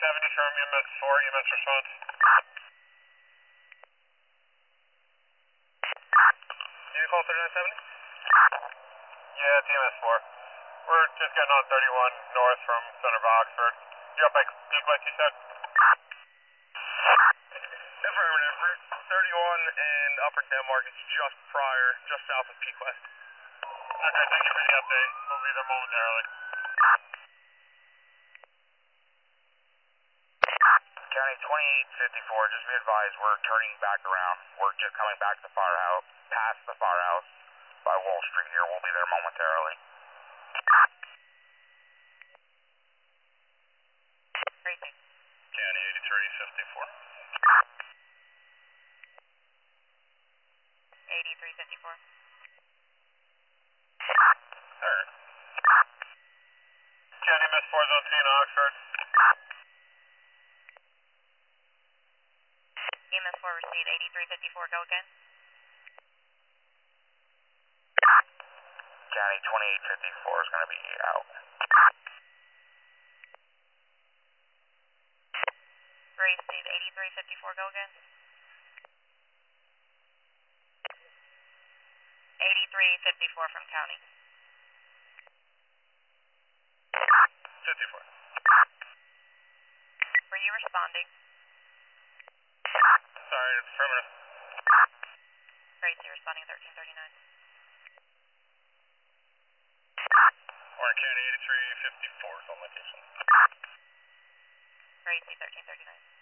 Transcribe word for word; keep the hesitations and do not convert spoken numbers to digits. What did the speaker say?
seventy from E M S four, E M S response. Can you call thirty-nine seventy? Yeah, it's E M S four. We're just getting on thirty-one north from center of Oxford. You're up by Peak West, you said? Affirmative. Route thirty-one and Upper Denmark is just prior, just south of Peak West. Okay, thank you for the update. We'll be there momentarily. County twenty-eight fifty-four, just be advised, we're turning back around. We're just coming back to the firehouse, past the firehouse by Wall Street here. We'll be there momentarily. Crazy. County eighty-three fifty-four. eighty-three fifty-four. Alright. County M S four is on scene, Oxford. E M S four receive eighty-three fifty-four, go again. County twenty-eight fifty-four is going to be out. Receive eighty-three fifty-four, go again. eighty-three fifty-four from county. fifty-four. Were you responding? Sorry, it's affirmative. Gracie responding thirteen thirty-nine. Orange County eighty-three fifty-four is on location. Gracie thirteen thirty-nine.